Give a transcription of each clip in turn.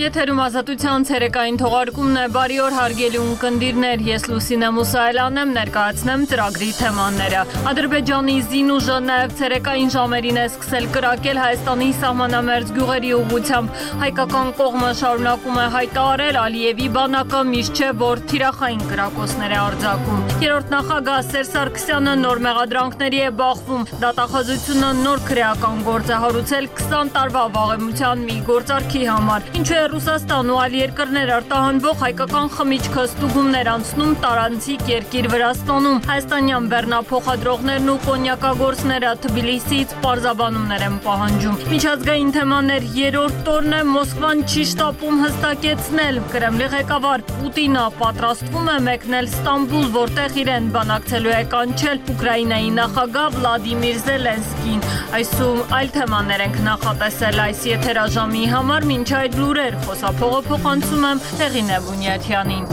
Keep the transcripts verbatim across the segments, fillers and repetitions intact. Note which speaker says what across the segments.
Speaker 1: Եթերում ազատության ցերեկային թողարկումն է, բարի օր հարգելի ունկնդիրներ, ես Լուսինե Մուսայելյանն եմ, ներկայացնեմ ծրագրի թեմաները։ Ադրբեջանի զինուժը նաև ցերեկային ժամերին է սկսել կրակել Հայաստանի սահմանամերձ գյուղերի ուղղությամբ։ Հայկական կողմը շարունակում է հայտարարել, Ալիևի բանակը միշտ չէ, որ թիրախային կրակոցներ է արձակում։ Երրորդ նախագահ Սերժ Սարգսյանը նոր մեղադրանքների է բախվում, դատախազությունը նոր քրեական գործ է հարուցել քսան տարվա վաղեմության մի գործարքի համար։ Ինչու է Ռուսաստան ու այլ երկրներ արտահանվող հայկական խմիչքը ստուգումներ անցնում տարանցիկ երկիր Վրաստանում։ Հայաստանյան բեռնափոխադրողներն ու կոնյակագործները Թբիլիսիից պարզաբանումներ են պահանջում։ Միջազգային թեմաներ երրորդ օրն է, Մոսկվան չի շտապում հստակեցնել։ Կրեմլի ղեկավար Պուտինը պատրաստվում է մեկնել Ստամբուլ, որտեղ իրեն բանակցելու է կանչել Ուկրաինայի նախագահ Վլադիմիր Զելենսկին։ Այսօր այլ թեմաներ ենք նախատեսել այս եթերաժամի համար, մինչ այդ լուրեր խոսափողը փոխանցում եմ Հեղինե Բունյաթյանին։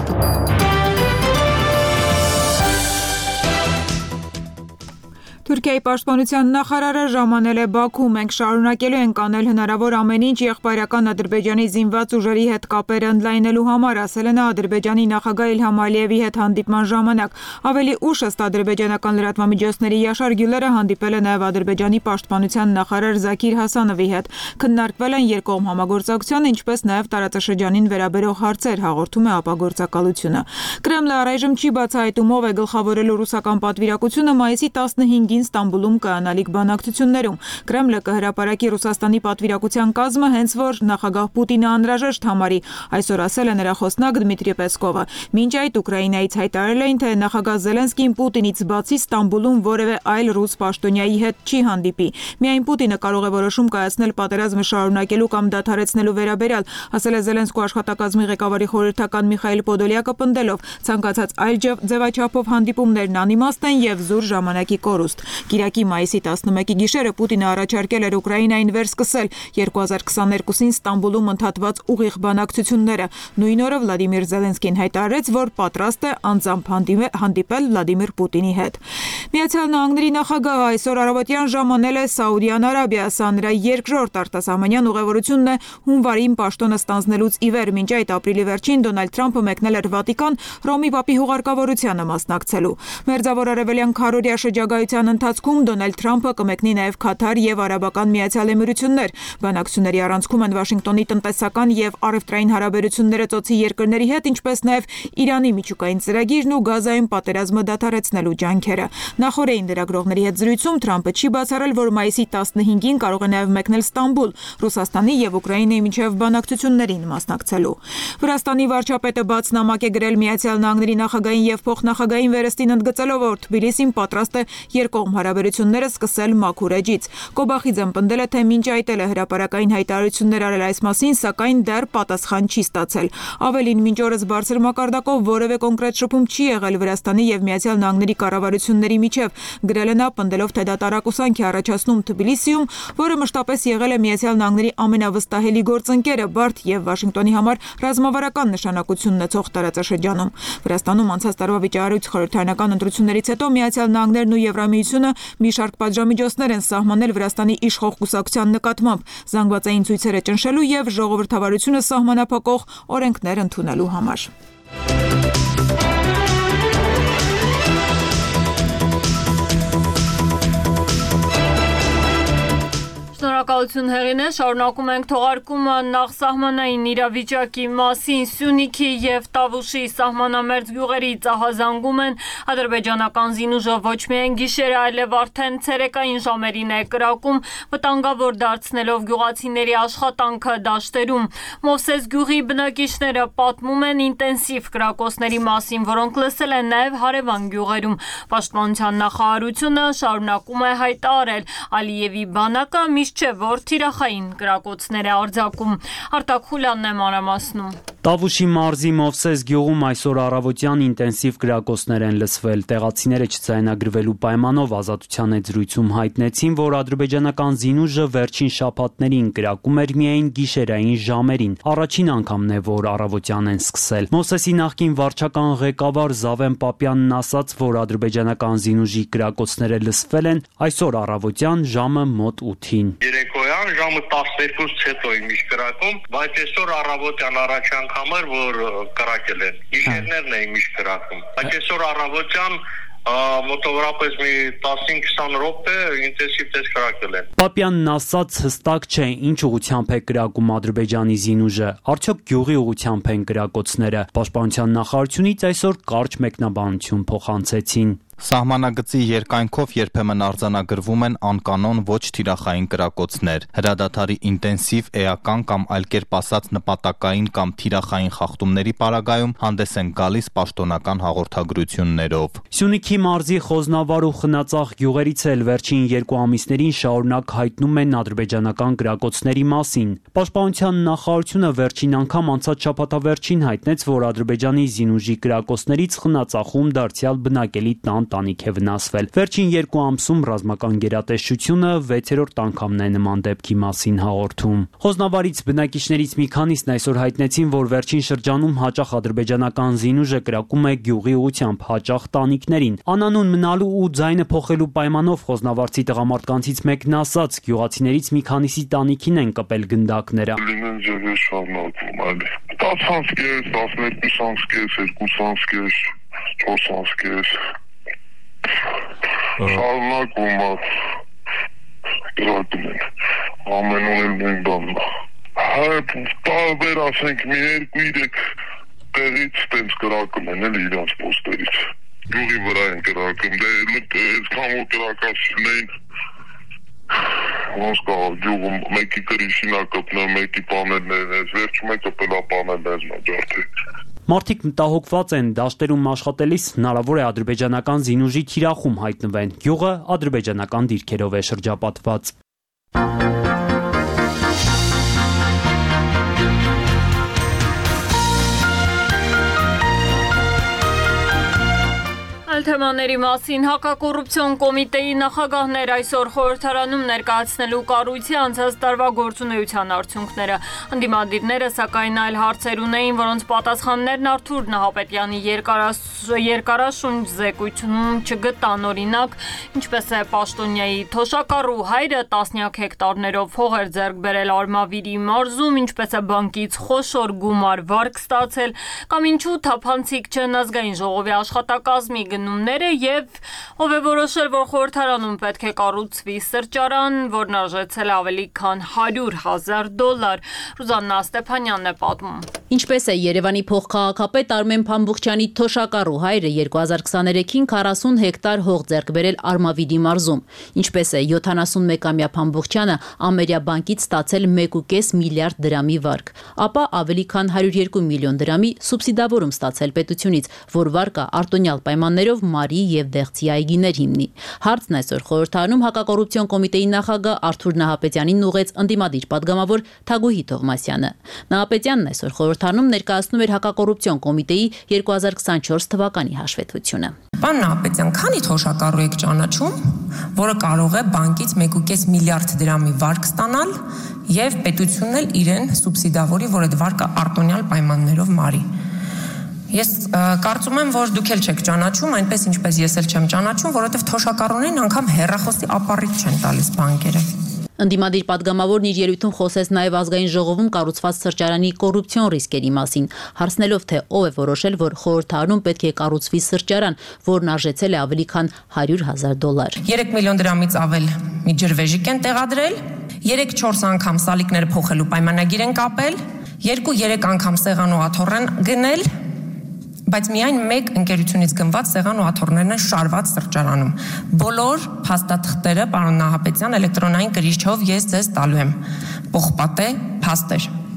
Speaker 2: Թուրքիայի պաշտպանության նախարարը ժամանել է Բաքու, մենք շարունակելու ենք անել հնարավոր ամեն ինչ եղբայրական Ադրբեջանի զինված ուժերի հետ կապեր ընդլայնելու համար, ասել է նա Ադրբեջանի նախագահ Իլհամ Ալիևի հետ հանդիպման ժամանակ։ Ավելի ուշ ըստ ադրբեջանական լրատվամիջոցների Յաշար Գյուլերը հանդիպել է նաև Ադրբեջանի պաշտպանության նախարար Զաքիր Հասանովի հետ։ Քննարկվել են երկկողմ համագործակցության, ինչպես նաև տարածաշրջանին վերաբերող հարցեր, հաղորդում է ապագործակալությունը։ Կրեմլը առայժմ չի բացահայտում ով է գլխավորելու ռուսական պատվիրակությունը մայիսի տասնհինգին Ստամբուլում կայանալիք բանակցություններում։ Կրեմլը կհրապարակի Ռուսաստանի պատվիրակության կազմը, հենց որ նախագահ Պուտինը անհրաժեշտ համարի, այսօր ասել է նրա խոսնակ Դմիտրի Պեսկովը։ Մինչ այդ Ուկրաինայից հայտարարել էին, թե նախագահ Զելենսկին Պուտինից բացի Ստամբուլում որևէ այլ ռուս պաշտոնյայի հետ չի հանդիպի։ Միայն Պուտինը կարող է որոշում կայացնել պատերազմը շարունակելու կամ դադարեցնելու վերաբերյալ, ասել է Զելենսկու աշխատակազմի ղեկավարի խորհրդական Միխայիլ Պոդոլյակը պնդելով, ցանկացած այլ ձևաչափով հանդիպումներն անիմաստ են եւ զուր ժամանակի կորուստ։ Կիրակի մայիսի տասնմեկի գիշերը Պուտինը առաջարկել էր Ուկրաինային վերսկսել երկու հազար քսաներկուսին Ստամբուլում ընդհատված ուղիղ բանակցությունները։ Նույն օրը Վլադիմիր Զելենսկին հայտարարեց, որ պատրաստ է անձամբ հանդիպել Վլադիմիր Պուտինի հետ։ Միացյալ Նահանգների նախագահը այսօր առավոտյան ժամանել է Սաուդյան Արաբիա, սա նրա երկրորդ արտասահմանյան ուղևորությունն է հունվարին պաշտոնը ստանձնելուց ի վեր։ Մինչ այդ ապրիլի վերջին Դոնալդ Թրամփը մեկնել էր Վատիկան Ռոմի Պապի հուղարկավորությանը մասնակցելու։ Մերձավոր արևելյան քառօրյա շրջագայության ընթացքում Դոնալդ Թրամփը կմեկնի նաև Քաթար եւ Արաբական Միացյալ Էմիրություններ։ Բանակցությունների առանցքում են Վաշինգտոնի տնտեսական եւ առևտրային հարաբերությունները ծոցի երկրների հետ, ինչպես նաև Իրանի միջուկային ծրագիրն ու Գազայում պատերազմը դադարեցնելու ջանքերը։ Նախորդին լրագրողների հետ զրույցում Թրամփը չի բացառել, որ մայիսի տասնհինգին կարող է նաև մեկնել Ստամբուլ, Ռուսաստանի եւ Ուկրաինայի միջև բանակցություններին մասնակցելու։ Վրաստանի վարչապետը բաց նամակ է գրել Միացյալ Նահանգների նախագահին եւ փոխնախագահին վերստին ընդգծելով, որ Թբիլիսին պատրաստ է երկկողմ հարաբերությունները սկսել մաքուր էջից։ Կոբախիձեն պնդել է, թե մինչ այդ էլ է հրապարակային հայտարարություններ արել այս մասին, սակայն դեռ պատասխան չի ստացել։ Ավելին, մինչ օրս բարձր մակարդակով որևէ կոնկրետ շփում չի եղել Վրաստանի եւ Միացյալ Նահանգների կառավարությունների միջև, գրել է նա, պնդելով, թե դա տարակուսանք է առաջացնում Թբիլիսիում, որը մշտապես եղել է Միացյալ Նահանգների ամենավստահելի գործընկերը, բարդ եւ Վաշինգտոնի համար ռազմավարական նշանակություն ունեցող տարածաշրջանում։ Վրաստանում անցած տարվա վիճահարույց խորհրդարանական ընտրություններից հետո Միացյալ Նահանգներն ու Եվրամիությունը մի շարք պատժամիջոցներ են սահմանել Վրաստանի իշխող կուսակցության նկատմամբ, զանգվածային ցույցերը ճնշելու եւ ժողովրդավարությունը սահմանափակող օրենքներ ընդունելու համար։
Speaker 1: Շնորհակալություն Հեղինե, շարունակում ենք թողարկումը նախ սահմանային իրավիճակի մասին։ Սյունիքի եւ Տավուշի սահմանամերձ գյուղերի ծահազանգում են ադրբեջանական զինուժը ոչ միայն գիշերը, այլև արդեն ցերեկային ժամերին է կրակում, վտանգավոր դարձնելով գյուղացիների աշխատանքը դաշտերում։ Մովսես գյուղի բնակիչները պատմում են ինտենսիվ կրակոցների մասին, որոնք լսել են նաեւ հարևան գյուղերում։ Պաշտպանության նախարարությունը շարունակում է հայտարարել, Ալիևի բանակը միշտ չէ, որ թիրախային կրակոցներ է արձակում։ Արտակ Խուլյանն է մանրամասնում։
Speaker 3: Տավուշի մարզի Մովսես գյուղում այսօր առավոտյան ինտենսիվ կրակոցներ են լսվել։ Տեղացիները չձայնագրվելու պայմանով ազատության հետ զրույցում հայտնեցին, որ ադրբեջանական զինուժը վերջին շաբաթներին կրակում էր միայն գիշերային ժամերին։ Առաջին անգամն է, որ առավոտյան են սկսել։ Մովսեսի նախկին վարչական ղեկավար Զավեն Պապյանն ասաց, որ ադրբեջանական զինուժի կրակոցները լսվել են այսօր առավոտյան ժամը մոտ ութին։
Speaker 4: Երեկոյան ժամը տասներկուսից հետո իմիշ կրակում, բայց այսօր առավոտյան առաջ Համեր, որ կրակել են, իշխերներն է իմիշ կրակում, բայց այսօր առավոտյան մոտավորապես մի տասնհինգ քսան րոպե ինտենսիվ տես կրակել են։
Speaker 3: Պապյանն ասաց հստակ չէ ինչ ուղղությամբ է կրակում Ադրբեջանի զինուժը, արդյոք գյուղի ուղղությամբ են կրակոցները։ Պաշտպանության նախարարությունից այսօր կարճ մեկնաբանություն փոխանցեցին։
Speaker 5: Սահմանագծի երկայնքով երբեմն արձանագրվում են անկանոն ոչ թիրախային կրակոցներ, հրադադարի ինտենսիվ, էական կամ այլ կերպ ասած նպատակային կամ թիրախային խախտումների պարագայում հանդես են գալիս պաշտոնական հաղորդագրություններով։
Speaker 3: Սյունիքի մարզի Խոզնավար ու Խնածախ գյուղերից էլ վերջին երկու ամիսներին շարունակ հայտնում են ադրբեջանական կրակոցների մասին։ Պաշտպանության նախարարությունը վերջին անգամ անցած շաբաթավերջին հայտնեց, որ Ադրբեջանի զինուժի կրակոցներից Խնածախում դարձյալ բնակելի տան տանիք է վնասվել։ Վերջին երկու ամսում ռազմական գերատեսչությունը վեցերորդ անգամն է նման դեպքի մասին հաղորդում։ Խոզնավարից բնակիչներից մի քանիսն այսօր հայտնեցին, որ վերջին շրջանում հաճախ ադրբեջանական զինուժը կրակում է գյուղի ուղղությամբ հաճախ տանիքներին։ Անանուն մնալու ու ձայնը փոխելու պայմանով խոզնավարցի տղամարդկանցից մեկն ասաց, գյուղացիներից մի քանիսի տանիքին են կպել գնդակները։
Speaker 4: Լինեն ձևեր շարունակում, այլ տասը անցկես, տասներկու անցկես, երկու անցկես, չորս անցկես շարունակում է կրակում են, ամենում են նույն բանն։ Տարբեր ասենք մի երկու իրեք տեղից տենց կրակում են էլ իրանց պոստերից։ Գյուղի վրա են կրակում, դե այսքան որ կրակացին էին, ոնց կա գյուղում մեկի կրիշին է կպնել, մեկի պանելներն ես, վերջում է կպելա պանելներն է ջարդի։
Speaker 3: Մարդիկ մտահոգված են, դաշտերում աշխատելիս հնարավոր է ադրբեջանական զինուժի թիրախում հայտնվեն։ Գյուղը ադրբեջանական դիրքերով է շրջապատված։
Speaker 1: Թեմաների մասին հակակոռուպցիոն կոմիտեի նախագահներ այսօր խորհրդարանում ներկայացնելու կառույցի անցած տարվա գործունեության արդյունքները։ Ընդդիմադիրները սակայն այլ հարցեր ունեին, որոնց պատասխաններն Արթուր Նահապետյանի երկարաշունչ զեկույցում չգտան, օրինակ, ինչպես է պաշտոնյայի Թոշակառու հայրը տասնյակ հեկտարներով հող էր ձեռք բերել Արմավիրի մարզում, ինչպես է բանկից խոշոր գումար վարկ ստացել, կամ ինչու թափանցիկ չեն ազգային ժողովի աշխատակազմի գնումները եւ ով է որոշել, որ խորհրդարանում պետք է կառուցվի սրճարան, որն արժեցել է ավելի քան հարյուր հազար դոլար։ Ռուզաննա Ստեփանյանն է պատմում։
Speaker 6: Ինչպես է Երևանի փոխքաղաքապետ Արմեն Փամբուխչյանի Թոշակառու հայրը երկու հազար քսաներեքին քառասուն հեկտար հող ձեռք բերել Արմավիրի մարզում, ինչպես է յոթանասունմեկամյա Փամբուխչյանը ամերիկյան բանկից ստացել մեկ ու կես միլիարդ դրամի վարկ, ապա ավելի քան հարյուր երկու միլիոն դրամի սուբսիդավորում ստացել պետությունից, որ վարկը արտոնյալ պայմաններով Մարի եւ Դեղցի այգիներ հիմնի։ Հարցն այսօր խորհրդարանում հակակոռուպցիոն կոմիտեի նախագահ Արթուր Նահապետյանին ուղղեց ընդդիմադիր պատգամավոր Թագուհի Թովմասյանը։ Նահապետյանն այսօր խորհրդարանում ներկայացնում էր հակակոռուպցիոն կոմիտեի երկու հազար քսանչորս թվականի հաշվետվությունը։
Speaker 7: Պարոն Նահապետյան, քանի Թոշակառու եք ճանաչում, որը կարող է բանկից մեկ ու կես միլիարդ դրամի վարկ ստանալ եւ պետությունն էլ իրեն սուբսիդավորի, որ այդ վարկը արտոնյալ պայմաններով մարի։ Ես կարծում եմ, որ դուք էլ չեք ճանաչում, այնպես ինչպես ես էլ չեմ ճանաչում, որովհետև Թոշակառուներին անգամ հեռախոսի ապառիկ չեն տալիս բանկերը։
Speaker 6: Ընդդիմադիր պատգամավորն իր ելույթում խոսեց նաև ազգային ժողովում կառուցված սրճարանի կոռուպցիոն ռիսկերի մասին, հարցնելով, թե ով է որոշել, որ խորհրդարանում պետք է կառուցվի սրճարան, որն արժեցել է ավելի քան հարյուր հազար դոլար։
Speaker 7: երեք միլիոն դրամից ավել մի ջրվեժիկ են տեղադրել, երեք-չորս անգամ սալիկներ փոխելու պայմանագիր են կապել, երկու-երեք անգամ սեղան ու աթոռ են գնել, բայց միայն մեկ ընկերությունից գնված սեղան ու աթոռներն են շարված սրճարանում։ Բոլոր փաստաթղթերը, պարոն Նահապետյան, էլեկտրոնային կրիչով ես ձեզ տալու եմ։ Պողպատե փաստեր։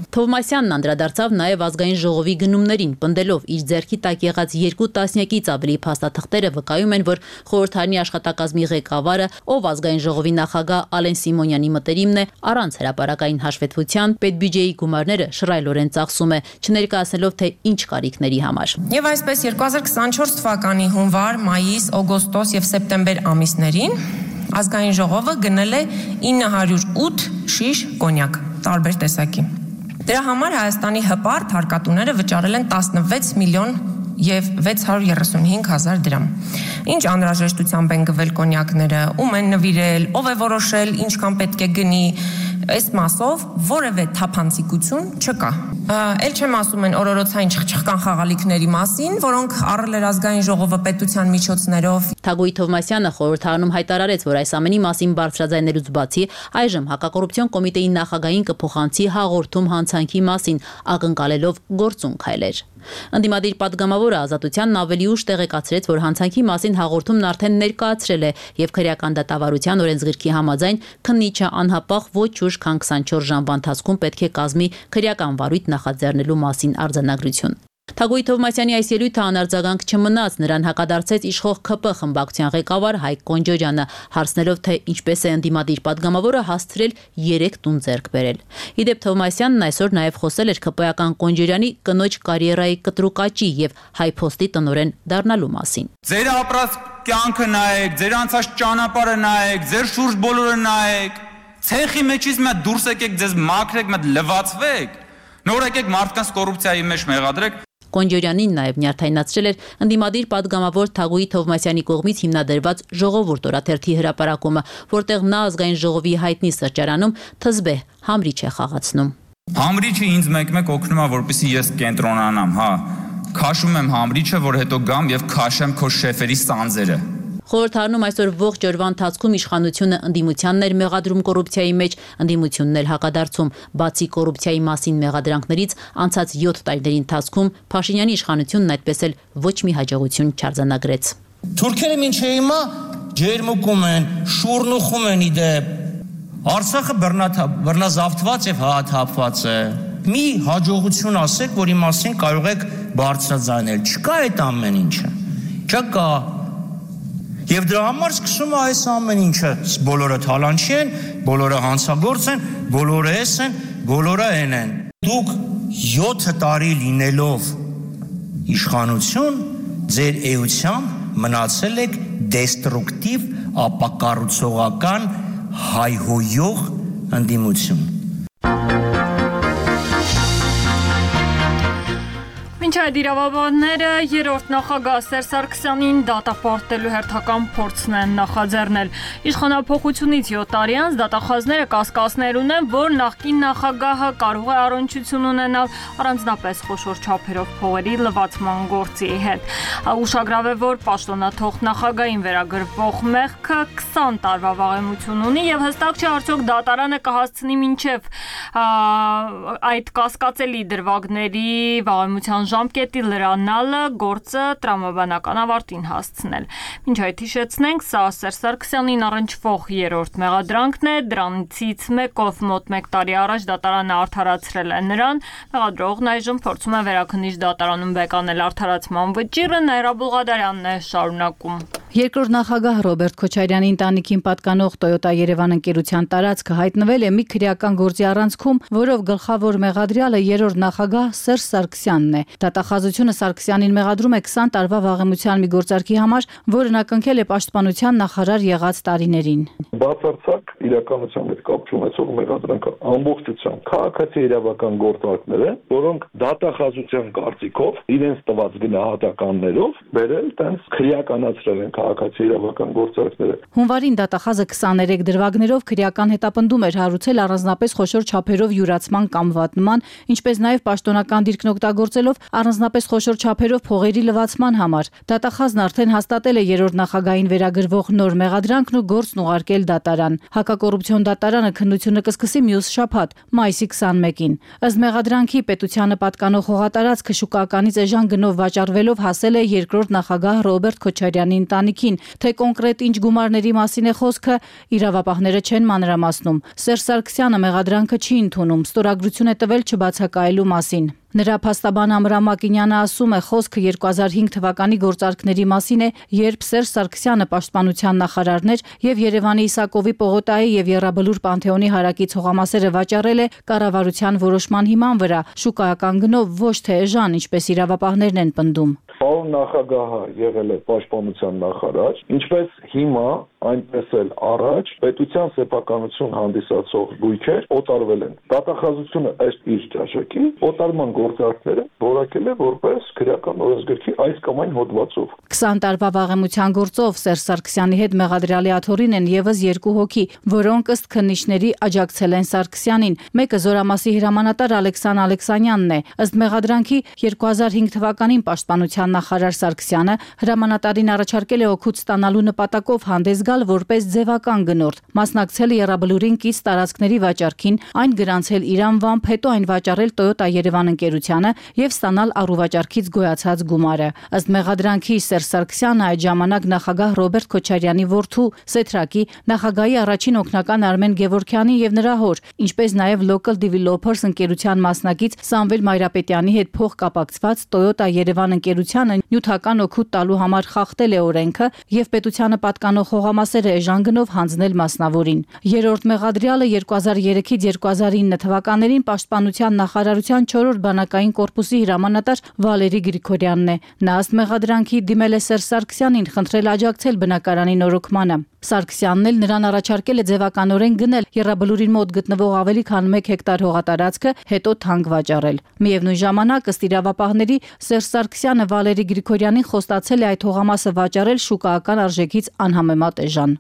Speaker 6: Թովմասյանն անդրադարձավ նաև ազգային ժողովի գնումներին, պնդելով իր ձեռքի տակ եղած երկու տասնյակից ավելի փաստաթղթերը վկայում են, որ խորհրդարանի աշխատակազմի ղեկավարը, ով ազգային ժողովի նախագահ Ալեն Սիմոնյանի մտերիմն է, առանց հրապարակային հաշվետվության պետբյուջեի գումարները շռայլորեն ծախսում է, չներկայացնելով թե ինչ կարիքների համար։
Speaker 7: Եվ այսպես երկու հազար քսանչորս թվականի հունվար, մայիս, օգոստոս եւ սեպտեմբեր ամիսներին ազգային ժողովը գնել է ինը հարյուր ութ շիշ կոնյակ տարբեր տեսակի։ Դրա համար Հայաստանի հպարտ հարկատուները վճարել են տասնվեց միլիոն եւ վեց հարյուր երեսունհինգ հազար դրամ։ Ինչ անհրաժեշտությամբ են գվել կոնյակները, ում են նվիրել, ով է որոշել ինչքան պետք է գնի, այս մասով որևէ թափանցիկություն չկա։ Էլ չեմ ասում են օրորոցային չխչխկան խաղալիքների մասին, որոնք առել էր ազգային ժողովը պետության միջոցներով։
Speaker 6: Թագուհի Թովմասյանը խորհրդարանում հայտարարեց, որ այս ամենի մասին բարձրաձայնելուց բացի այժմ հակակոռուպցիոն կոմիտեի նախագահին կփոխանցի հաղորդում հանցանքի մասին, ակնկալելով գործուն քայլեր։ Ընդդիմադիր պատգամավորը Ազատությանն ավելի ուշ տեղեկացրեց, որ հանցանքի մասին հաղորդումն արդեն ներկայացրել է եւ քրեական դատավարության օրենսգրքի համաձայն քննիչը անհապաղ ոչ ուշ քան քսանչորս ժամվա ընթացքում պետք է կազմի քրեական վարույթ նախաձեռնելու մասին արձանագրություն։ Թագուհի Թովմասյանի այս ելույթը անարձագանք չմնաց, նրան հակադարձեց իշխող ՔՊ խմբակցության ղեկավար Հայկ Կոնջորյանը, հարցնելով, թե ինչպես է ընդդիմադիր պատգամավորը հասցրել երեք տուն ձեռք բերել։ Իդեպ Թովմասյանն այսօր նաև խոսել էր ՔՊ-ական Կոնջորյանի կնոջ կարիերայի կտրուկաճի եւ Հայփոստի տնօրեն դառնալու մասին։
Speaker 8: Ձեր ապրած կյանքը նայեք, ձեր անցած ճանապարհը նայեք, ձեր շուրջ բոլորը նայեք։ Ցեխի մեջից մի դուրս եկեք, ձեզ մաքրեք, մի լվացվեք։ Նոր եկեք մարդկանց կոռուպցիայի մեջ մեղադրեք։
Speaker 6: Կոնջորյանին նաև նյարդայնացրել էր ընդդիմադիր պատգամավոր Թագուհի Թովմասյանի կողմից հիմնադրված ժողովուրդ օրաթերթի հրապարակումը, որտեղ նա ազգային ժողովի հայտնի սրճարանում թզբեհ համրիչ է խաղացնում։
Speaker 8: Համրիչը ինձ մեկ-մեկ օգնում է, որպեսզի ես կենտրոնանամ, հա։ Քաշում եմ համրիչը, որ հետո գամ եւ քաշեմ քո շեֆերի սանձերը։
Speaker 6: Խորհրդարանում այսօր ողջ օրվա ընթացքում իշխանությունը ընդդիմությանն էր մեղադրում կոռուպցիայի մեջ, ընդդիմությունն էլ հակադարձում։ Բացի կոռուպցիայի մասին մեղադրանքներից, անցած յոթ տարիների ընթացքում Փաշինյանի իշխանությունն այդպես էլ ոչ մի հաջողություն չարձանագրեց։
Speaker 9: Թուրքերը մինչև հիմա ջերմուկում են, շուռնուխում են իդեպ։ Արցախը բռնազավթված եւ հաթափված է։ Մի հաջողություն ասեք, որի մասին կարող եք բարձրաձայնել։ Չկա այդ ամեն ինչը։ Չկա։ Եվ դրա համար սկսում է այս ամեն ինչը, բոլորը թալանչի են, բոլորը հանցագործ են, բոլորը էս են, բոլորը են են։ Դուք յոթ տարի լինելով իշխանություն, ձեր էությամբ մնացել եք դեստրուկտիվ, ապակառուցողական, հայհոյող ընդդիմություն։
Speaker 1: Մինչ այդ իրավաբանները երրորդ նախագահ Սերժ Սարգսյանին դատապարտելու հերթական փորձն են նախաձեռնել։ Իշխանափոխությունից յոթ տարի անց դատախազները կասկածներ ունեն, որ նախկին նախագահը կարող է առնչություն ունենալ առանձնապես խոշոր չափերով փողերի լվացման գործի հետ։ Ուշագրավ է, որ պաշտոնաթող նախագահին վերագրվող մեղքը քսան տարվա վաղեմություն ունի եւ հստակ չէ արդյոք դատարանը կհասցնի մինչեւ այդ կասկածելի դրվագների վաղեմության ժամկետի լրանալը գործը տրամաբանական ավարտին հասցնել։ Մինչ այդ հիշեցնենք, սա Սերժ Սարգսյանին առնչվող երրորդ մեղադրանքն է, դրանցից մեկով մոտ մեկ տարի առաջ դատարանը արդարացրել է նրան, մեղադրողն այժմ փորձում է վերաքննիչ դատարանում բեկանել արդարացման վճիռը, Նաիրա Բուլղադարյանն է շարունակում։
Speaker 10: Երկրորդ նախագահ Ռոբերտ Քոչարյանի ընտանիքին պատկանող Toyota Երևան ընկերության տարածքը հայտնվել է մի քրեական գործի առանցքում, որով գլխավոր մեղադրյալը երրորդ նախագահ Սերժ Սարգսյանն է։ Դատախազությունը Սարգսյանին մեղադրում է քսան տարվա վաղեմության մի գործարքի համար, որը նա կնքել է պաշտպանության նախարար եղած տարիներին։
Speaker 4: Բացարձակ իրականության հետ կապ չունեցող մեղադրանքը ամբողջությամբ քաղաքացի իրավական գործարքներ են, որոնք դատախազության կարծիքով իրենց տված գնահատականներով բերել տենց քրեականացրել են քաղաքացի իրավական գործարքները։
Speaker 10: Հունվարին դատախազը քսաներեք դրվագներով քրեական հետապնդում էր հարուցել առանձնապես խոշոր չափերով յուրացման կամ վատնման, ինչպես նաև պաշտոնական դիրքն օգտագործելով առանձնապես խոշոր չափերով փողերի լվացման համար։ Դատախազն արդեն հաստատել է երրորդ նախագահին վերագրվող նոր մեղադրանքն ու գործն ուղարկել դատարան։ Հակակոռուպցիոն դատարանը քննությունը կսկսի մյուս շաբաթ, մայիսի քսանմեկին։ Ըստ մեղադրանքի պետությանը պատկանող հողատարածքը շուկականից էժան գնով վաճառվելով հասել է երկրորդ նախագահ Ռոբերտ Քոչարյանի ընտանիքին, ընտանիքին, թե կոնկրետ ինչ գումարների մասին է խոսքը, իրավապահները չեն մանրամասնում։ Սերժ Սարգսյանը մեղադրանքը չի ընդունում, ստորագրություն է տվել չբացակայելու մասին։ Նրա փաստաբան Ամրամ Մակինյանը ասում է, խոսքը երկու հազար հինգ թվականի գործարքների մասին է, երբ Սերժ Սարգսյանը պաշտպանության նախարարն էր եւ Երևանի Իսակովի պողոտայի եւ Եռաբլուր Պանթեոնի հարակի ցողամասերը վաճառել է կառավարության որոշման հիման վրա, շուկայական գնով, ոչ թե էժան, ինչպես իրավապահներն են պնդում։
Speaker 11: Պարոն նախագահը եղել է պաշտպանության նախարար, ինչպես հիմա, այնպես էլ առաջ պետության սեփականություն հանդիսացող լույքեր օտարվել են։ Դատախազությունը ըստ իր ճաշակի օտարման գործարքները որակել է որպես քրեական օրենսգրքի այս կամ այն հոդվածով։
Speaker 10: քսան տարվա վաղեմության գործով Սերժ Սարգսյանի հետ մեղադրյալի աթոռին են եւս երկու հոգի, որոնք ըստ քննիչների աջակցել են Սարգսյանին։ Մեկը Զորամասի հրամանատար Ալեքսան Ալեքսանյանն է։ Ըստ մեղադրանքի երկու հազար հինգ թվականին պաշտպանության նախարար Սարգսյանը հրամանատարին առաջարկել է օգուտ ստանալու նպատակով հանդես գալ որպես ձևական գնորդ, մասնակցել Եռաբլուրին կից տարածքների վաճառքին, այն գրանցել իր անվամբ, հետո այն վաճառել Toyota Երևան ընկերությանը եւ ստանալ առուվաճառքից գոյացած գումարը։ Ըստ մեղադրանքի Սերժ Սարգսյանը այդ ժամանակ նախագահ Ռոբերտ Քոչարյանի որդու, Սեթրակի, նախագահի առաջին օգնական Արմեն Գևորգյանի եւ նրա հոր, ինչպես նաեւ Local Developers ընկերության մասնակից Սամվել Մայրապետյանի հետ փող կապակցված Toyota Երևան ընկերությանը նյութական օգուտ տալու համար խախտել է օրենքը եւ պետությանը պատկանող խողամասերը էժան գնով հանձնել մասնավորին։ Երրորդ մեղադրյալը երկու հազար երեքից երկու հազար ինը թվականներին պաշտպանության նախարարության չորրորդ բանակային կորպուսի հրամանատար Վալերի Գրիգորյանն է։ Նա ըստ մեղադրանքի դիմել է Սերժ Սարգսյանին, խնդրել աջակցել բնակարանի նորոգմանը։ Սարգսյանն էլ նրան առաջարկել է ձևականորեն գնել Եռաբլուրին մոտ գտնվող ավելի քան մեկ հեկտար հողատարածքը, հետո թանկ վաճառել։ Միևնույն ժամանակ ըստ իրավապահների Սերժ Սարգսյանը Վալերի Գրիգորյանին խոստացել է այդ հողամասը վաճառել շուկայական արժեքից անհամեմատ էժան։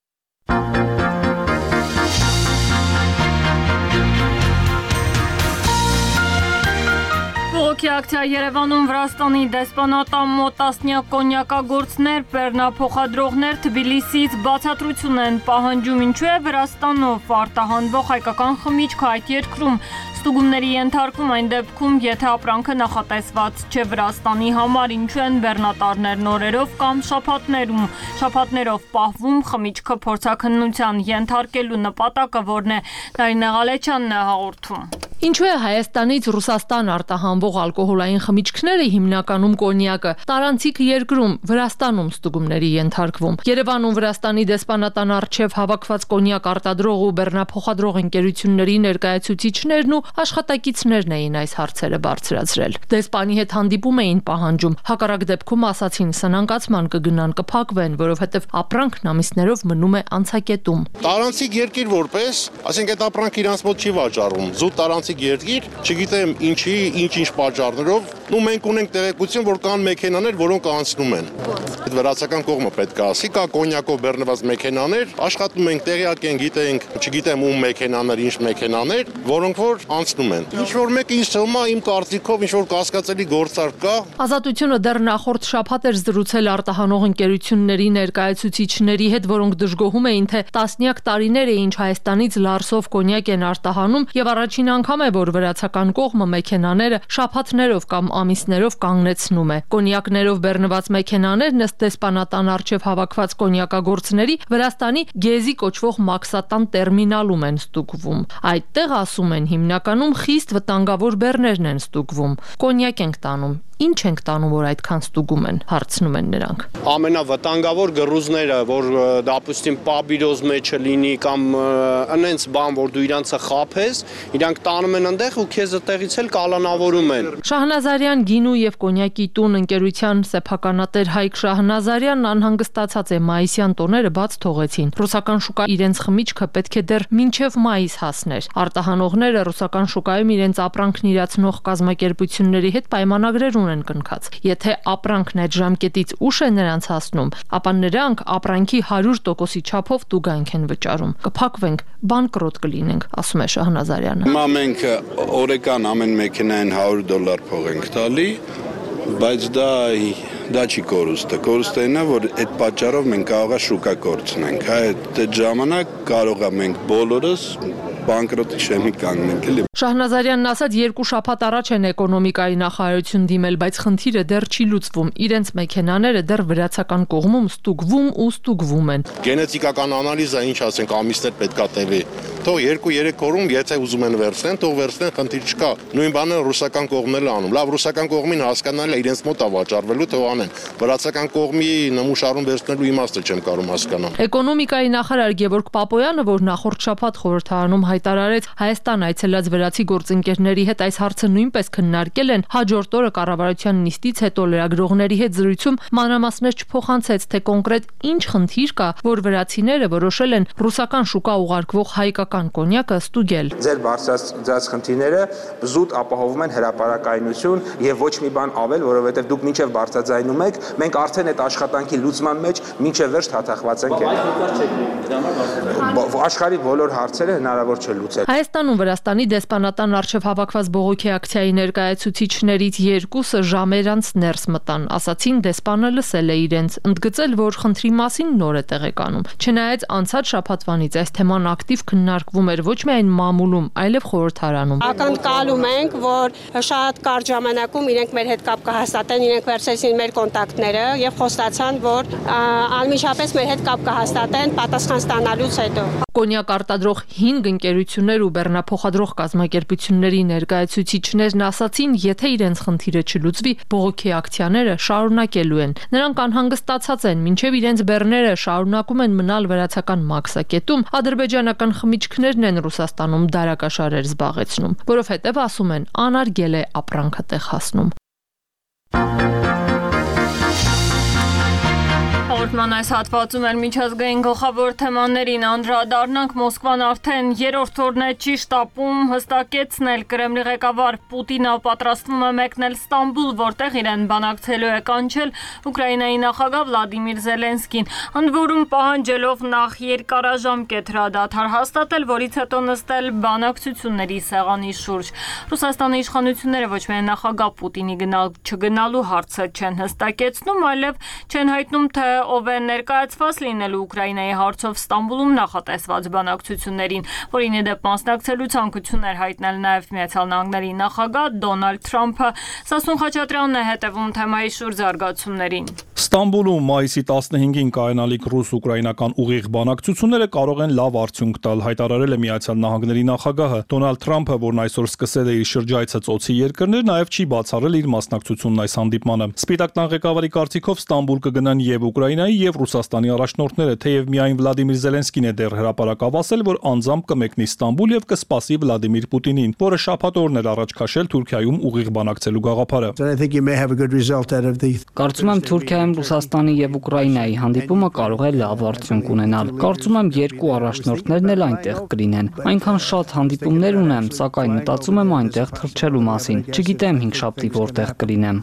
Speaker 1: Բողոքի ակցիա Երևանում Վրաստանի դեսպանատան մոտ տասնյակ կոնյակագործներ, բեռնափոխադրողներ Թբիլիսից բացատրություն են պահանջում, ինչու է Վրաստանով արտահանվող հայկական խմիչքը այդ երկրում ստուգումների ենթարկվում, այն դեպքում, եթե ապրանքը նախատեսված չէ Վրաստանի համար, ինչու են բեռնատարներն օրերով կամ շաբաթներում, շաբաթներով պահվում խմիչքը փորձաքննության ենթարկելու նպատակը որն է, Նարինե Ղալեչյանն է հաղորդում։
Speaker 12: Ինչու է Հայաստանից Ռուսաստան արտահանվող ալկոհոլային խմիչքները, հիմնականում կոնյակը, տարանցիկ երկրում Վրաստանում ստուգումների ենթարկվում։ Երևանում Վրաստանի դեսպանատան առջև հավաքված կոնյակ արտադրող ու բեռնափոխադրող ընկերությունների ներկայացուցիչներն ու աշխատակիցներն էին այս հարցերը բարձրացրել։ Դեսպանի հետ հանդիպում էին պահանջում, հակառակ դեպքում ասացին սնանկացման կգնան, կփակվեն, որովհետև ապրանքն ամիսներով մնում է անցակետում։
Speaker 13: Տարանցիկ երկիր որպես, ասենք այդ ապրանքը իրանց մոտ չի վաճառում, զուտ տարանցիկ երկիր, չգիտեմ ինչի, ինչ-ինչ պատճառներով, ու մենք ունենք տեղեկություն, որ կան մեքենաներ, որոնք անցնում են։ Այդ վրացական կողմը պետք է ասի, կա կոնյակով բեռնված մեքենաներ, աշխատում ենք, տեղյակ ենք, գիտենք, չգիտեմ ում մեքենաներ, ինչ մեքենաներ, որոնք որ անցնում են։ Ինչ որ մեկը ինձ թվում է իմ կարծիքով ինչ որ կասկածելի գործարք կա։
Speaker 12: Ազատությունը դեռ նախորդ շաբաթ էր զրուցել արտահանող ընկերությունների ներկայացուցիչների հետ, որոնք դժգոհում էին, թե տասնյակ տարիներ է ինչ Հայաստանից լարսով կոնյակ են արտահանում եւ առաջին անգամ է, որ վրացական կողմը մեքենաները շաբաթներով կամ ամիսներով կանգնեցնում է։ Կոնյակներով բեռնված մեքենաներն ըստ դեսպանատան առջև հավաքված կոնյակագործների Վրաստանի Գեզի կոչվող մաքսատան տերմինալում են ստուգվում։ Այդտեղ ասում են հիմնականում խիստ վտանգավոր բեռներն են ստուգվում։ Կոնյակ ենք տանում։ Ինչ ենք տանում, որ այդքան ստուգում են, հարցնում են նրանք։
Speaker 13: Ամենավտանգավոր գռուզները, որ դապուստին պաբիրոզ մեջը լինի կամ այնց բան, որ դու իրանցը խափես, իրանք տանում են այնտեղ ու քեզ այդտեղից էլ կալանավորում են։
Speaker 12: Շահնազարյան գինու եւ կոնյակի տուն ընկերության սեփականատեր Հայկ Շահնազարյանն անհանգստացած է, մայիսյան տոները բաց թողեցին։ Ռուսական շուկա իրենց խմիչքը պետք է դեռ մինչև մայիս հասներ։ Արտահանողները ռուսական շուկայում իրենց ապրանքն իրացնող կազմակերպությունների հետ պայմանագրեր են կնքած։ Եթե ապրանքն այդ ժամկետից ուշ է նրանց հասնում, ապա նրանք ապրանքի հարյուր տոկոսի չափով տուգանք են վճարում։ Կփակվենք, բանկրոտ կլինենք, ասում է Շահնազարյանը։
Speaker 14: Հիմա մենք օրական ամեն մեքենային հարյուր դոլար փող ենք տալի, բայց դա դա չի կորուստը։ Կորուստը այն է, որ այդ պատճառով մենք կարող է շուկա կորցնենք։ Այդ ժամանակ կարող է մենք բոլորս բանկրոտի շեմի կանգնենք էլի։
Speaker 12: Շահնազարյանն ասաց, երկու շաբաթ առաջ են էկոնոմիկայի նախարարություն դիմել, բայց խնդիրը դեռ չի լուծվում։ Իրենց մեքենաները դեռ վրացական կողմում ստուգվում ու ստուգվում են։
Speaker 13: Գենետիկական անալիզը ինչ ասենք ամիսներ պետքա տևի։ Թող երկու-երեք օրում, եթե ուզում են վերցնեն, թող վերցնեն, խնդիր չկա։ Նույն բանը ռուսական կողմն էլ անում։ Լավ, ռուսական կողմին հասկանալ է իրենց մոտ ավաճառվելու, թող անեն։ Վրացական կողմի նմուշարում վերցնելու իմաստը չեմ կարող հասկանալ։
Speaker 12: Էկոնոմիկայի նախարար Գևորգ Պապոյանը, որ նախորդ շաբաթ խորհրդարանում հայտարարեց Հայաստան այցելած վրացի գործընկերների հետ այս հարցը նույնպես քննարկել են, հաջորդ օրը կառավարության նիստից հետո լրագրողների հետ զրույցում մանրամասներ չփոխանցեց, թե կոնկրետ ինչ խնդիր կա, որ վրացիները որոշել են ռուսական շուկա ուղարկվող հայկական կոնյակը ստուգել։
Speaker 15: Ձեր բարձրացած խնդիրները զուտ ապահովում են հրապարակայնություն եւ ոչ մի բան ավել, որովհետեւ դուք մինչեւ բարձրացնում եք, մենք արդեն այդ աշխատանքի լուծման մեջ մինչեւ վերջ թաթախված ենք։ Աշխարհի բոլոր հարցերը հնարավոր չէ լուծել։
Speaker 12: Հայաստանում Վրաստանի դեսպանատան արչև հավաքված բողոքի ակցիայի ներկայացուցիչներից երկուսը ժամեր անց ներս մտան, ասացին դեսպանը լսել է իրենց, ընդգծել, որ խնդրի մասին նոր է տեղեկանում։ Չնայած անցած շաբաթվանից այս թեման ակտիվ քննարկվում էր ոչ միայն մամուլում, այլև խորհրդարանում։
Speaker 16: Ակնկալում ենք, որ շատ կարճ ժամանակում իրենք մեր հետ կապ կհաստատեն, իրենք վերցրեցին մեր կոնտակտները եւ խոստացան, որ անմիջապես մեր հետ կապ կհաստատեն պատասխան ստանալուց հետո։
Speaker 12: Կոնյակ արտադրող հինգ ընկերություններ ու բեռնափոխադրող կազմակերպությունների ներկայացուցիչներն ասացին, եթե իրենց խնդիրը չլուծվի, բողոքի ակցիաները շարունակելու են։ Նրանք անհանգստացած են, մինչև իրենց բեռները շարունակում են մնալ վրացական մաքսակետում, ադրբեջանական խմիչքներն են Ռուսաստանում դարակաշարեր զբաղեցնում, որովհետև ասում են, անարգել է ապրանքը տեղ հասնում։
Speaker 1: Հաղորդման այս հատվածում էլ միջազգային գլխավոր թեմաներին անդրադառնանք։ Մոսկվան արդեն երրորդ օրն է ճիշտ ապում հստակեցնել Կրեմլի ղեկավար Պուտինը պատրաստվում է մեկնել Ստամբուլ, որտեղ իրեն բանակցելու է կանչել Ուկրաինայի նախագահ Վլադիմիր Զելենսկին, ընդ որում պահանջելով նախ երկարաժամկետ հրադադար հաստատել, որից հետո նստել բանակցությունների սեղանի շուրջ։ Ռուսաստանի իշխանությունները ոչ միայն նախագահ Պուտինի գնալ չգնալու հարցը չեն հստակեցնում, այլև չեն հայտնում, թե ով է ներկայացված լինելու Ուկրաինայի հարցով Ստամբուլում նախատեսված բանակցություններին, որին ի դեպ մասնակցելու ցանկություն էր հայտնել նաև Միացյալ Նահանգների նախագահ Դոնալդ Թրամփը։ Սասուն Խաչատրյանն է հետևում թեմայի շուրջ զարգացումներին։
Speaker 17: Ստամբուլում մայիսի տասնհինգին կայանալիք ռուս-ուկրաինական ուղիղ բանակցությունները կարող են լավ արդյունք տալ, հայտարարել է Միացյալ Նահանգների նախագահը։ Դոնալդ Թրամփը, որն այսօր սկսել է իր շրջայցը ծոցի երկրներ, նաև չի բացառել իր մասնակցությունն այս հանդիպմանը։ Սպիտակ տան ղեկավարի կարծիքով Ստամբուլ կգնան եւ Ուկրաինայի եւ Ռուսաստանի առաջնորդները, թեև միայն Վլադիմիր Զելենսկին է դեռ հրապարակավ ասել, որ անձամբ կմեկնի Ստամբուլ եւ կսպասի Վլադիմիր Պուտինին, որը շաբաթ օրն էր առաջ քաշել Թուրքիայում ուղիղ բանակցելու գաղափարը։
Speaker 18: Կարծում եմ Թուրքիայում Ռուսաստանի եւ Ուկրաինայի հանդիպումը կարող է լավ արդյունք ունենալ։ Կարծում եմ երկու առաջնորդներն էլ այնտեղ կլինեն։ Այնքան շատ հանդիպումներ ունեմ, սակայն մտածում եմ այնտեղ թռչելու մասին։ Չգիտեմ հինգշաբթի որտեղ կլինեմ։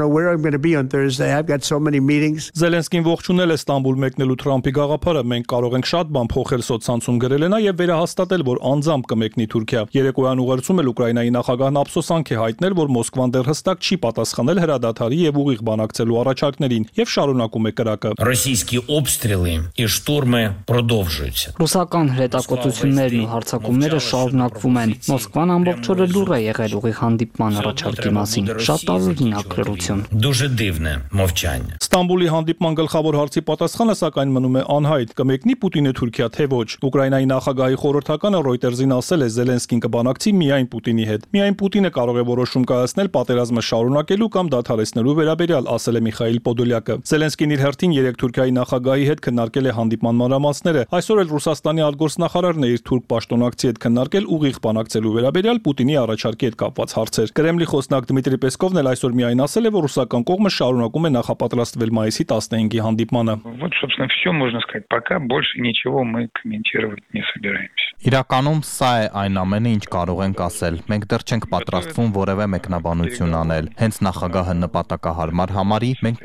Speaker 17: Զելենսկին ողջունել է Ստամբուլ մեկնելու Թրամփի գաղափարը։ Մենք կարող ենք շատ բան փոխել սոցցանցում գրել է նա եւ վերահաստատել, որ անձամբ կմեկնի Թուրքիա։ Երեկոյան ուղերձում էլ Ուկրաինայի նախագահն ափսոսանք է հայտնել, որ Մոսկվան դեռ հստակ չի պատասխանել հրադադարի եւ ուղիղ բանակցելու առաջարկներին եւ շարունակում է կրակը։
Speaker 19: Ռոսійські обстріли і штурми продовжуються։
Speaker 18: Ռուսական հրետակոծություններն ու հարձակումները շարունակվում են։ Մոսկվան ամբողջ օրը լուռ է եղել ուղիղ հանդիպման առաջարկի մասին։ Շատ տարօրինակ ակրերություն։
Speaker 19: Дуже дивне мовчання։
Speaker 17: Ստամբուլի հանդիպման գլխավոր հարցի պատասխանը սակայն մնում է անհայտ։ Կմեկնի Պուտինը Թուրքիա, թե ոչ։ Ուկրաինայի նախագահի խորհրդականը Reuters-ին ասել է Զելենսկին կբանակցի միայն Պուտինի հետ։ Միայն Պուտինը կարող է որոշում կայացնել պատերազմը շարունակելու կամ դադարեցնելու վերաբերյալ, ասել է Միխայիլ Պոդոլյակը։ Զելենսկին իր հերթին երեք Թուրքիայի նախագահի հետ քննարկել է հանդիպման մանրամասները։ Այսօր էլ Ռուսաստանի արտգործնախարարն է իր թուրք պաշտոնակցի հետ քննարկել ուղիղ բանակցելու վերաբերյալ Պուտինի առաջարկի հետ կապված հարցեր։ Կրեմլի խոսնակ Դմիտրի Պեսկովն էլ այսօր միայն ասել է, որ ռուսական կողմը շարունակում է նախապատրաստվել մայիսի տասնհինգի հանդիպմանը։
Speaker 20: Вот, собственно, все можно сказать. Пока больше ничего мы комментировать не собираемся.
Speaker 5: Իրականում սա է այն ամենը, ինչ կարող ենք ասել։ Մենք դեռ չենք պատրաստվում որևէ մեկնաբանություն անել։ Հենց նախագահը նպատակահարմար համարի, մենք կհայտարարենք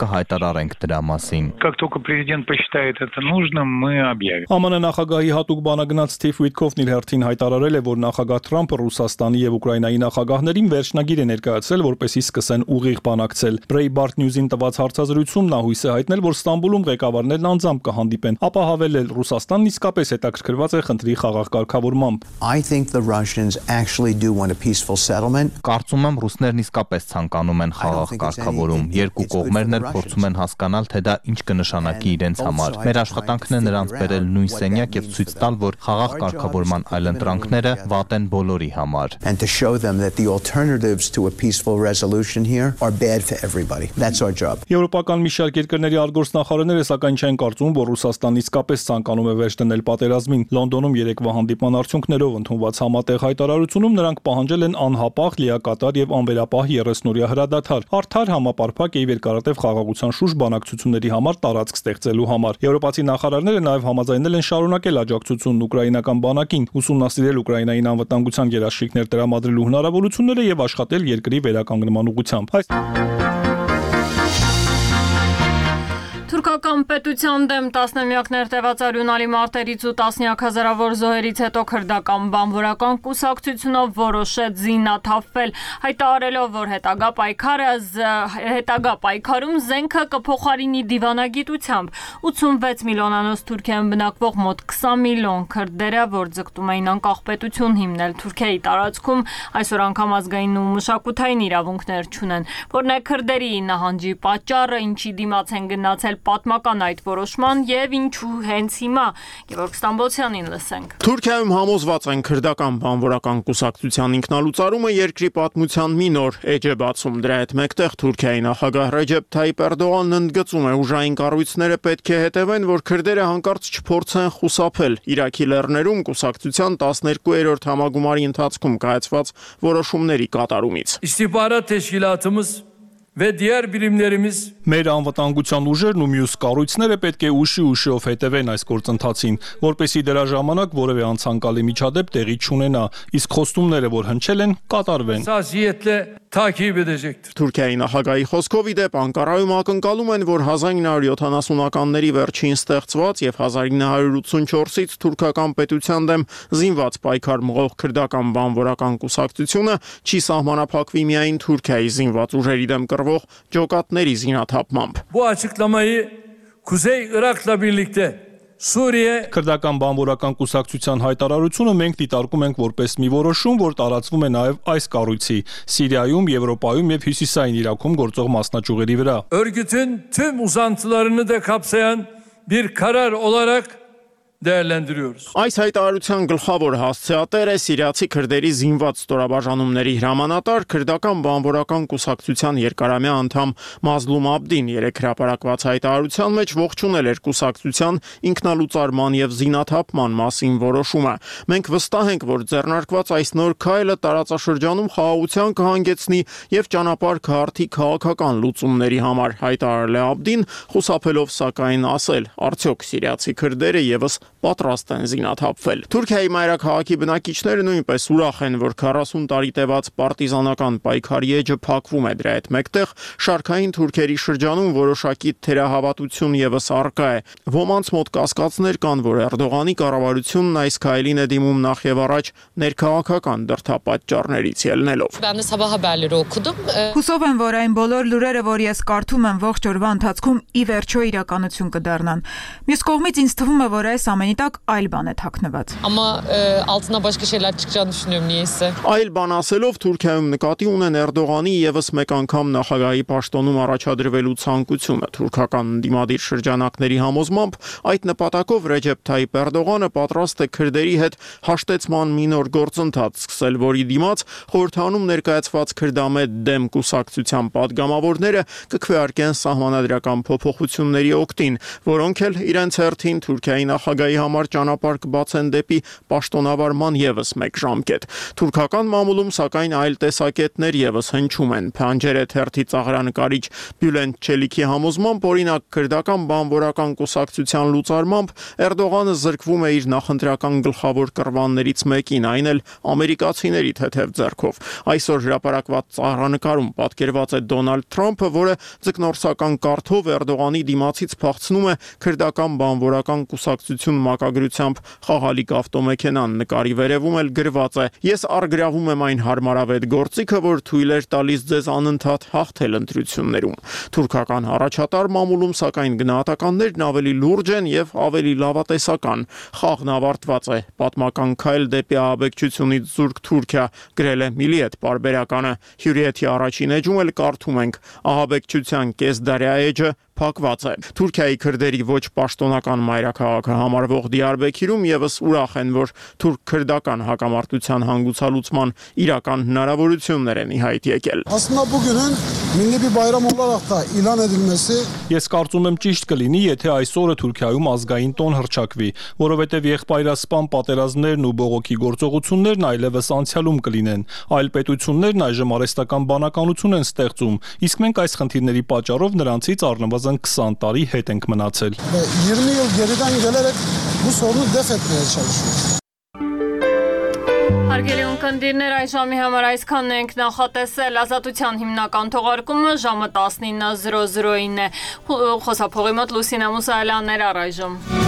Speaker 5: հայտարարենք դրա մասին։
Speaker 20: Как только президент посчитает это нужным, мы объявим.
Speaker 17: Է մ նախագահի հատուկ բանագնաց Սթիվ Ուիթքոֆն իր հերթին հայտարարել է, որ նախագահ Թրամփը Ռուսաստանի եւ Ուկրաինայի նախագահներին վերջնագիր է ներկայացրել, որպեսզի սկսեն ուղիղ բանակցել։ Breitbart News-ին տված հարցազրույցում նա հույս է հայտնել, որ Ստամբուլում ղեկավարներն անձամբ կհանդիպեն, ապա հավելել Ռուսաստանն իսկապես հետաքրքրված է խնդրի խաղաղ կարգավորմամբ։
Speaker 21: I think the Russians actually do want a peaceful settlement.
Speaker 5: Կարծում եմ ռուսներն իսկապես ցանկանում են խաղաղ կարգավորում։ Երկու կողմերն էլ փորձում են հասկանալ, թե դա ինչ կնշանակի իրենց համար։ Մեր աշխատանքն է նրանց բերել նույն սենյակ եւ ցույց տալ, որ խաղաղ կարգավորման այլընտրանքները վատ են բոլորի համար։
Speaker 21: And to show them that the alternatives to a peaceful resolution here are bad for everybody. That's our job.
Speaker 17: Եվրոպական մի շարք երկրների արտգործնախարարները սակայն չեն կարծում, որ Ռուսաստանն իսկապես ցանկանում է վերջ դնել պատերազմին։ Լոնդոնում երեկվա հանդիպման արդյունքներով ընդունված համատեղ հայտարարությունում նրանք պահանջել են անհապաղ, լիակատար եւ անվերապահ երեսնօրյա հրադադար, արդար, համապարփակ եւ երկարատև խաղաղության շուրջ բանակցությունների համար տարածք ստեղծելու համար։ Եվրոպացի նախարարները նաեւ համաձայնել են շարունակել աջակցությունն ուկրաինական բանակին, ուսումնասիրել Ուկրաինային անվտանգության երաշխիքներ տրամադրելու հնարավորությունները եւ աշխատել երկրի վերականգնման ուղղությամբ։ Այս
Speaker 1: Թուրքական պետության դեմ տասնամյակներ տևած արյունալի մարտերից ու տասնյակ հազարավոր զոհերից հետո քրդական բանվորական կուսակցությունով որոշեց զինաթափվել, հայտարարելով, որ հետագա պայքարը հետագա պայքարում զենքը կփոխարինի դիվանագիտությամբ։ ութսունվեց միլիոնանոց Թուրքիայում բնակվող մոտ քսան միլիոն քրդերը, որ ձգտում էին անկախ պետություն հիմնել Թուրքիայի տարածքում, այսօր անգամ ազգային ու մշակութային իրավունքներ չունեն, որն է քրդերի նահանջի պատճառը, ինչի դիմաց են գնացել պատմական այդ որոշման եւ ինչու հենց հիմա Գևորգ Ստամբոլցյանին լսենք։
Speaker 22: Թուրքիայում համոզված են քրդական բանվորական կուսակցության ինքնալուծարումը երկրի պատմության մի նոր էջ է բացում։ Դրա հետ մեկտեղ Թուրքիայի նախագահ Ռեջեփ Թայիպ Էրդողանն ընդգծում է ուժային կառույցները պետք է հետևեն, որ քրդերը հանկարծ չփորձեն խուսափել Իրաքի լեռներում կուսակցության տասներկուերորդ համագումարի ընթացքում կայացված որոշումների կատարումից։
Speaker 23: İstihbarat teşkilatımız ve diğer birimlerimiz
Speaker 17: մեր անվտանգության ուժերն ու մյուս կառույցները պետք է ուշի ուշիով հետևեն այս գործընթացին, որպեսզի դրա ժամանակ որևէ անցանկալի միջադեպ տեղի չունենա, իսկ խոստումները, որ հնչել են, կատարվեն։
Speaker 23: Hassasiyetle takip edecektir.
Speaker 22: Թուրքիայի նախագահի խոսքով ի դեպ Անկարայում ակնկալում են, որ հազար ինը հարյուր յոթանասունականների վերջին ստեղծված եւ հազար ինը հարյուր ութսունչորսից թուրքական պետության դեմ զինված պայքար մղող քրդական բանվորական կուսակցությունը չի սահմանափակվի միայն Թուրքիայի զինված ուժերի դեմ կռվող ջոկատների զինաթափմամբ։
Speaker 23: Bu açıklamayı Kuzey Irak'la birlikte Suriye
Speaker 17: քրդական բանվորական կուսակցության հայտարարությունը մենք դիտարկում ենք որպես մի որոշում, որ տարածվում է նաև այս կառույցի Սիրիայում, Եվրոպայում եւ Հյուսիսային Իրաքում գործող մասնաճյուղերի վրա։
Speaker 23: Örgütün tüm uzantılarını da kapsayan bir karar olarak değerlendiriyoruz.
Speaker 22: Այս հայտարարության գլխավոր հասցեատերը սիրիացի քրդերի զինված ստորաբաժանումների հրամանատար քրդական բանվորական կուսակցության երկարամյա անդամ Մազլում Աբդին երեք հրապարակված հայտարարության մեջ ողջունել էր կուսակցության ինքնալուծարման եւ զինաթափման մասին որոշումը։ Մենք վստահ ենք, որ ձեռնարկված այս նոր քայլը տարածաշրջանում խաղաղության կհանգեցնի եւ ճանապարհ քարտի քաղաքական լուծումների համար, հայտարարել է Աբդին, խուսափելով սակայն ասել, արդյոք սիրիացի քրդերը եւս պատրաստ են զինաթափվել։ Թուրքիայի մայրաքաղաքի բնակիչները նույնպես ուրախ են, որ քառասուն տարի տևած պարտիզանական պայքարի էջը փակվում է։ Դրա հետ մեկտեղ շարքային թուրքերի շրջանում որոշակի թերահավատություն եւս առկա է։ Ոմանց մոտ կասկածներ կան, որ Էրդողանի կառավարությունն այս քայլին է դիմում նախ եւ առաջ ներքաղաքական դրդապատճառներից ելնելով։
Speaker 24: Ben de sabah haberleri okudum.
Speaker 2: Հուսով եմ, որ այն բոլոր լուրերը, որ ես կարդում եմ ողջ օրվա ընթացքում, ի վերջո իրականություն կդառնան։ Մյուս կողմից ինձ թվում է, որ այս ամենի տակ այլ բան է թաքնված։
Speaker 24: Ama e, altına başka şeyler çıkacağını düşünüyorum niyeyse.
Speaker 22: Այլ բան ասելով Թուրքիայում նկատի ունեն Էրդողանի եւս մեկ անգամ նախագահի պաշտոնում առաջադրվելու ցանկությունը։ Թուրքական դիմադիր շրջանակների համոզմամբ այդ նպատակով Ռեջեփ Թայիպ Էրդողանը պատրաստ է քրդերի հետ հաշտեցման մի նոր գործընթաց սկսել, որի դիմաց խորհրդանում ներկայացված քրդամետ դեմ կուսակցության падգամավորները կքվեարկեն սահմանադրական փոփոխությունների օգտին, որոնք էլ իրենց հերթին Թուրքիայի նախագահի Թուրքիայի համար ճանապարհ կբացեն դեպի պաշտոնավարման եւս մեկ ժամկետ։ Թուրքական մամուլում սակայն այլ տեսակետներ եւս հնչում են։ Փանջերը թերթի ծաղրանկարիչ Բյուլենտ Չելիքի համոզմամբ, օրինակ քրդական բանվորական կուսակցության լուծարմամբ Էրդողանը զրկվում է իր նախընտրական գլխավոր կռվաններից մեկին, այն էլ ամերիկացիների թեթև ձեռքով։ Այսօր հրապարակված ծաղրանկարում պատկերված է Դոնալդ Թրամփը, որը ձկնորսական կարթով Էրդողանի դիմացից փախցնում է քրդական բանվորական կուսակցություն մակագրությամբ խաղալիք ավտոմեքենան։ Նկարի վերևում էլ գրված է. «Ես առգրավում եմ այն հարմարավետ գործիքը, որ թույլ էր տալիս ձեզ անընդհատ հաղթել ընտրություններում»։ Թուրքական առաջատար մամուլում սակայն գնահատականներն ավելի լուրջ են եւ ավելի լավատեսական։ Խաղն ավարտված է։ Պատմական քայլ դեպի ահաբեկչությունից զուրկ Թուրքիա, գրել է Միլիետ պարբերականը։ Հյուրիեթի առաջին էջում էլ կարդում ենք. ահաբեկչության կեսդարյա էջը փակված է։ Թուրքիայի քրդերի ոչ պաշտոնական մայրաքաղաքը համարվող Դիարբեքիրում եւս ուրախ են, որ թուրք-քրդական հակամարտության հանգուցալուծման իրական հնարավորություններ են ի հայտ եկել։
Speaker 17: Ես կարծում եմ ճիշտ կլինի, եթե այսօրը Թուրքիայում ազգային տոն հռչակվի, որովհետև եղբայրասպան պատերազմներն ու բողոքի գործողություններն այլևս անցյալում կլինեն։ Այլ պետություններն այժմ արհեստական բանականություն են ստեղծում, իսկ մենք այս խնդիրների պատճառով նրանցից առնվազն քսան տարի հետ ենք մնացել։
Speaker 1: Հարգելի ունկնդիրներ, այս ժամի համար այսքանն ենք նախատեսել։ Ազատության հիմնական թողարկումը ժամը տասնինը զրո զրոին է։ Խոսափողի մոտ Լուսինա Մուսայելյանն էր առայժմ։